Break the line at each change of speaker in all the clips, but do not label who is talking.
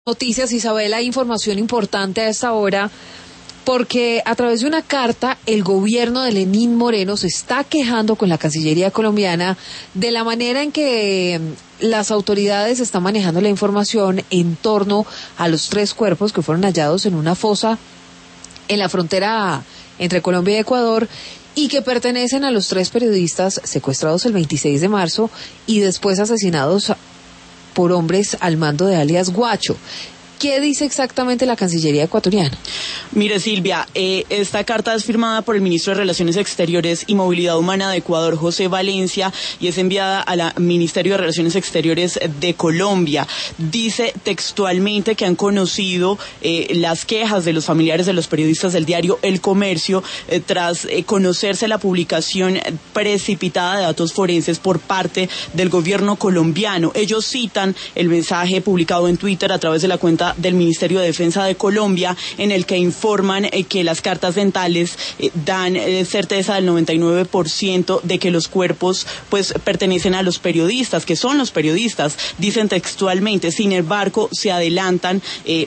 Noticias, Isabela, hay información importante a esta hora, porque a través de una carta el gobierno de Lenín Moreno se está quejando con la Cancillería colombiana de la manera en que las autoridades están manejando la información en torno a los 3 cuerpos que fueron hallados en una fosa en la frontera entre Colombia y Ecuador, y que pertenecen a los 3 periodistas secuestrados el 26 de marzo y después asesinados por hombres al mando de alias Guacho. ¿Qué dice exactamente la Cancillería ecuatoriana?
Mire, Silvia, esta carta es firmada por el ministro de Relaciones Exteriores y Movilidad Humana de Ecuador, José Valencia, y es enviada al Ministerio de Relaciones Exteriores de Colombia. Dice textualmente que han conocido las quejas de los familiares de los periodistas del diario El Comercio tras conocerse la publicación precipitada de datos forenses por parte del gobierno colombiano. Ellos citan el mensaje publicado en Twitter a través de la cuenta del Ministerio de Defensa de Colombia, en el que informan que las cartas dentales dan certeza del 99% de que los cuerpos pues pertenecen a los periodistas, que son los periodistas, dicen textualmente. Sin embargo, se adelantan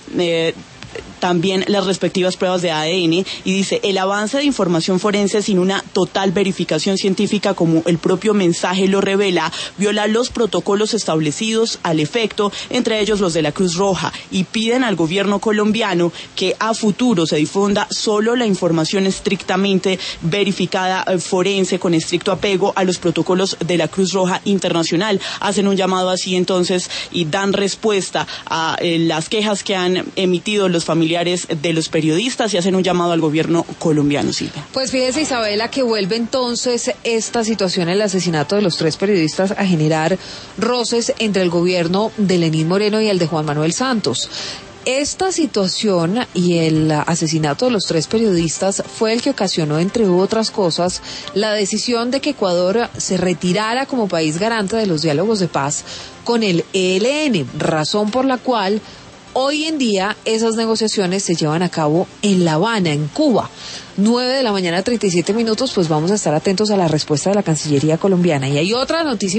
también las respectivas pruebas de ADN, y dice: el avance de información forense sin una total verificación científica, como el propio mensaje lo revela, viola los protocolos establecidos al efecto, entre ellos los de la Cruz Roja, y piden al gobierno colombiano que a futuro se difunda solo la información estrictamente verificada forense, con estricto apego a los protocolos de la Cruz Roja Internacional. Hacen un llamado así entonces y dan respuesta a las quejas que han emitido los familiares de los periodistas, y hacen un llamado al gobierno colombiano, Silvia.
Pues fíjese, Isabela, que vuelve entonces esta situación, el asesinato de los 3 periodistas, a generar roces entre el gobierno de Lenín Moreno y el de Juan Manuel Santos. Esta situación y el asesinato de los 3 periodistas fue el que ocasionó, entre otras cosas, la decisión de que Ecuador se retirara como país garante de los diálogos de paz con el ELN, razón por la cual hoy en día esas negociaciones se llevan a cabo en La Habana, en Cuba. 9 de la mañana, 37 minutos, pues vamos a estar atentos a la respuesta de la Cancillería colombiana. Y hay otra noticia